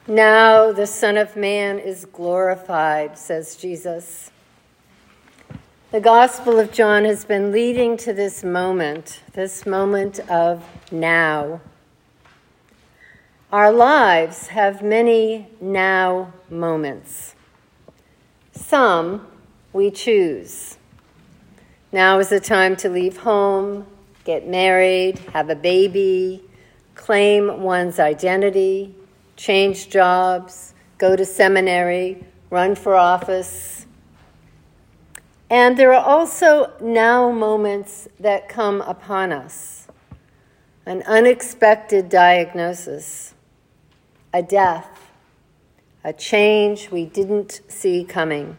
Now the Son of Man is glorified, says Jesus. The Gospel of John has been leading to this moment of now. Our lives have many now moments. Some we choose. Now is the time to leave home, get married, have a baby, claim one's identity, change jobs, go to seminary, run for office. And there are also now moments that come upon us. An unexpected diagnosis, a death, a change we didn't see coming.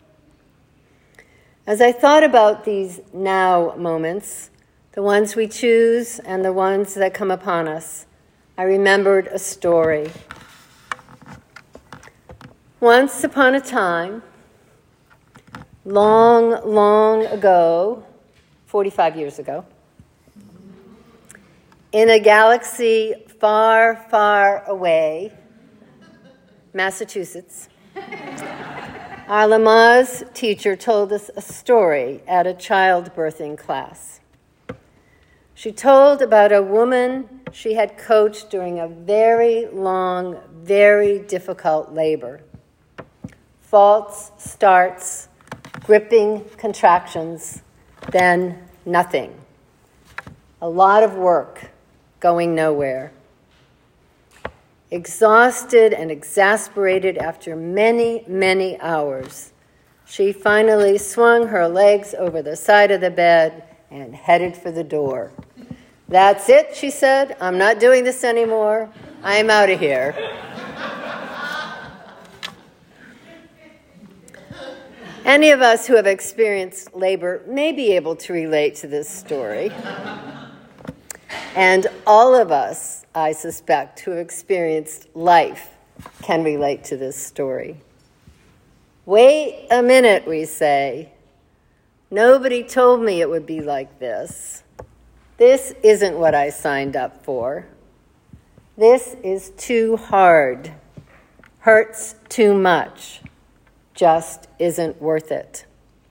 As I thought about these now moments, the ones we choose and the ones that come upon us, I remembered a story. Once upon a time, long, long ago, 45 years ago, in a galaxy far, far away, Massachusetts, our Lamaze teacher told us a story at a childbirthing class. She told about a woman she had coached during a very long, very difficult labor. False starts, gripping contractions, then nothing. A lot of work going nowhere. Exhausted and exasperated after many, many hours, she finally swung her legs over the side of the bed and headed for the door. "That's it," she said. "I'm not doing this anymore. I'm out of here." Any of us who have experienced labor may be able to relate to this story. And all of us, I suspect, who have experienced life can relate to this story. Wait a minute, we say. Nobody told me it would be like this. This isn't what I signed up for. This is too hard. Hurts too much. Just isn't worth it.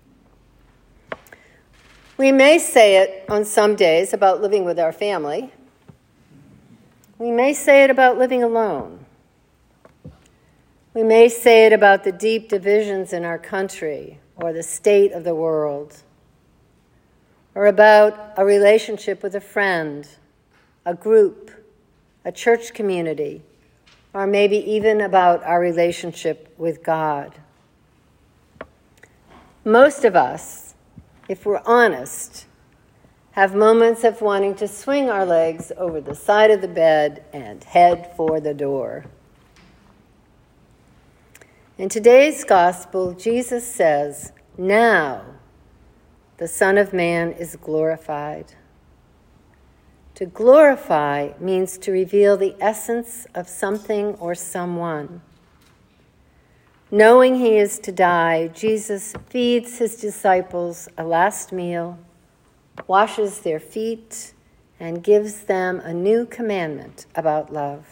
We may say it on some days about living with our family. We may say it about living alone. We may say it about the deep divisions in our country or the state of the world, or about a relationship with a friend, a group, a church community, or maybe even about our relationship with God. Most of us, if we're honest, have moments of wanting to swing our legs over the side of the bed and head for the door. In today's gospel, Jesus says, "Now the Son of Man is glorified." To glorify means to reveal the essence of something or someone. Knowing he is to die, Jesus feeds his disciples a last meal, washes their feet, and gives them a new commandment about love.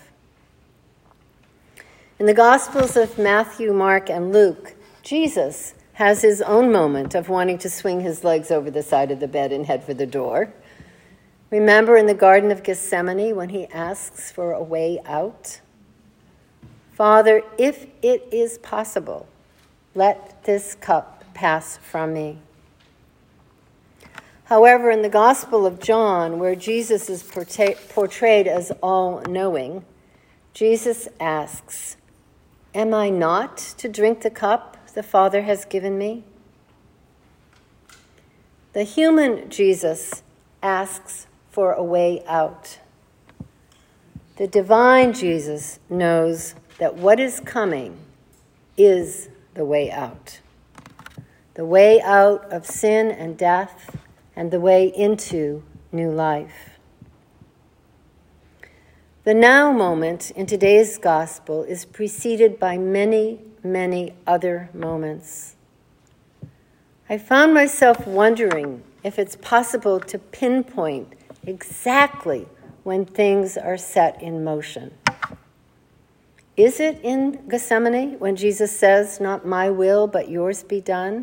In the Gospels of Matthew, Mark, and Luke, Jesus has his own moment of wanting to swing his legs over the side of the bed and head for the door. Remember in the Garden of Gethsemane when he asks for a way out? "Father, if it is possible, let this cup pass from me." However, in the Gospel of John, where Jesus is portrayed as all-knowing, Jesus asks, "Am I not to drink the cup the Father has given me?" The human Jesus asks for a way out. The divine Jesus knows that what is coming is the way out of sin and death, and the way into new life. The now moment in today's gospel is preceded by many, many other moments. I found myself wondering if it's possible to pinpoint exactly when things are set in motion. Is it in Gethsemane when Jesus says, "Not my will, but yours be done"?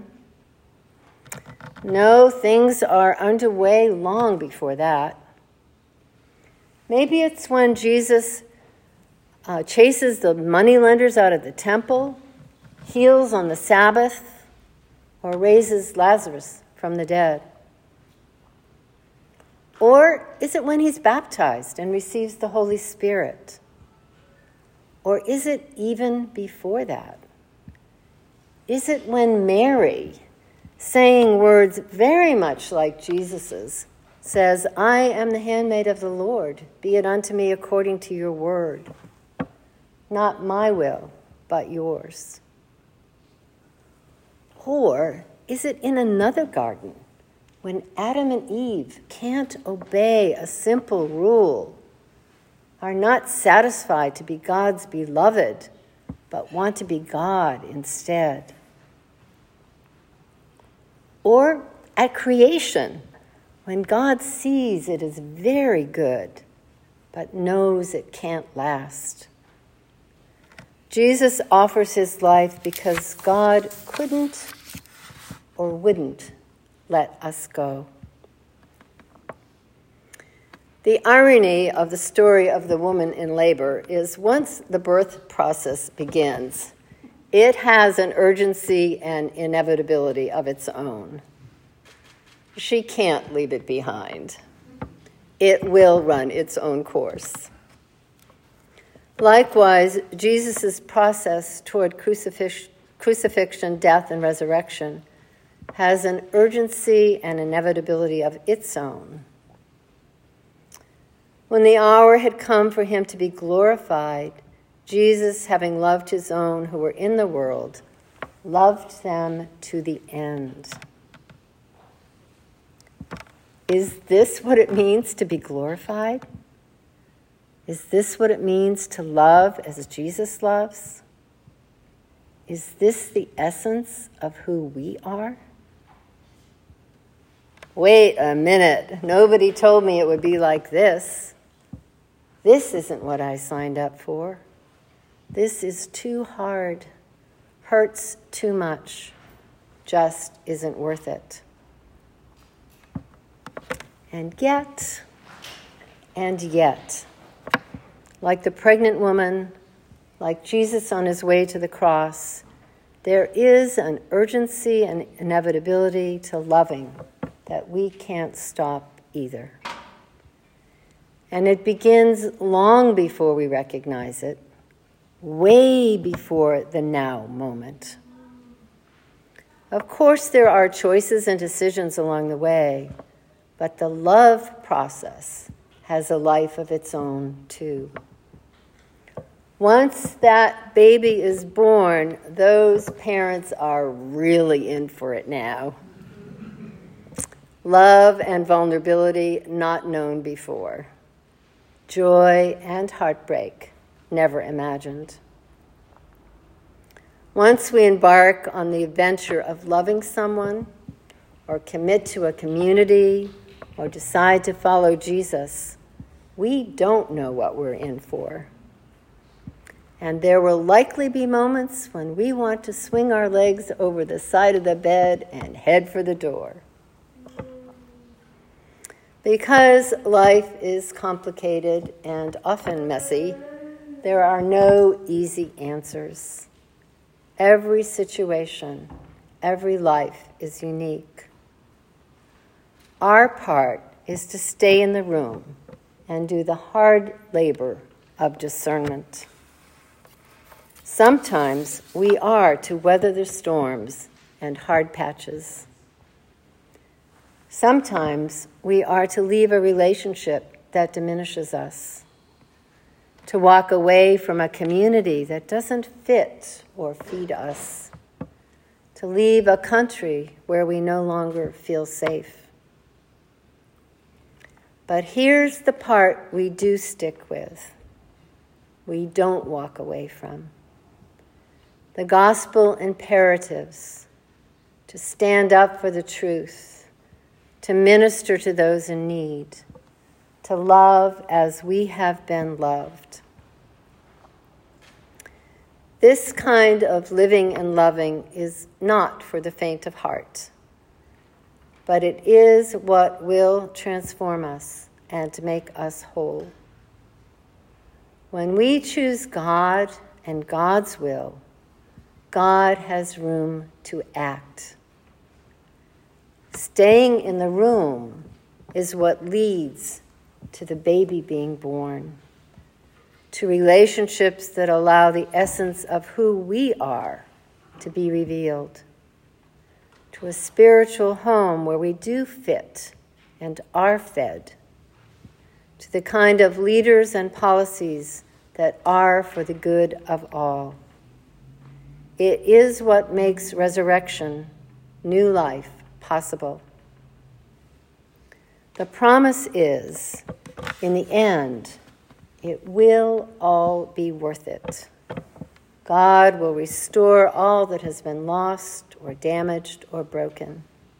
No, things are underway long before that. Maybe it's when Jesus chases the moneylenders out of the temple, heals on the Sabbath, or raises Lazarus from the dead. Or is it when he's baptized and receives the Holy Spirit? Or is it even before that? Is it when Mary, saying words very much like Jesus's, says, "I am the handmaid of the Lord, be it unto me according to your word. Not my will, but yours"? Or is it in another garden, when Adam and Eve can't obey a simple rule, are not satisfied to be God's beloved, but want to be God instead? Or at creation, when God sees it is very good, but knows it can't last. Jesus offers his life because God couldn't or wouldn't let us go. The irony of the story of the woman in labor is once the birth process begins, it has an urgency and inevitability of its own. She can't leave it behind. It will run its own course. Likewise, Jesus' process toward crucifixion, death, and resurrection has an urgency and inevitability of its own. When the hour had come for him to be glorified, Jesus, having loved his own who were in the world, loved them to the end. Is this what it means to be glorified? Is this what it means to love as Jesus loves? Is this the essence of who we are? Wait a minute. Nobody told me it would be like this. This isn't what I signed up for. This is too hard, hurts too much, just isn't worth it. And yet, like the pregnant woman, like Jesus on his way to the cross, there is an urgency and inevitability to loving that we can't stop either. And it begins long before we recognize it, way before the now moment. Of course, there are choices and decisions along the way, but the love process has a life of its own too. Once that baby is born, those parents are really in for it now. Love and vulnerability not known before. Joy and heartbreak never imagined. Once we embark on the adventure of loving someone, or commit to a community, or decide to follow Jesus, we don't know what we're in for. And there will likely be moments when we want to swing our legs over the side of the bed and head for the door. Because life is complicated and often messy, there are no easy answers. Every situation, every life is unique. Our part is to stay in the room and do the hard labor of discernment. Sometimes we are to weather the storms and hard patches. Sometimes we are to leave a relationship that diminishes us, to walk away from a community that doesn't fit or feed us, to leave a country where we no longer feel safe. But here's the part we do stick with. We don't walk away from. The gospel imperatives to stand up for the truth, to minister to those in need, to love as we have been loved. This kind of living and loving is not for the faint of heart, but it is what will transform us and make us whole. When we choose God and God's will, God has room to act. Staying in the room is what leads to the baby being born, to relationships that allow the essence of who we are to be revealed, to a spiritual home where we do fit and are fed, to the kind of leaders and policies that are for the good of all. It is what makes resurrection, new life, possible. The promise is, in the end, it will all be worth it. God will restore all that has been lost or damaged or broken.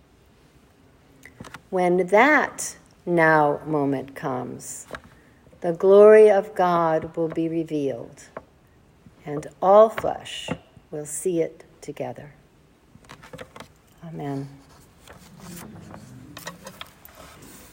When that now moment comes, the glory of God will be revealed, and all flesh will see it together. Amen.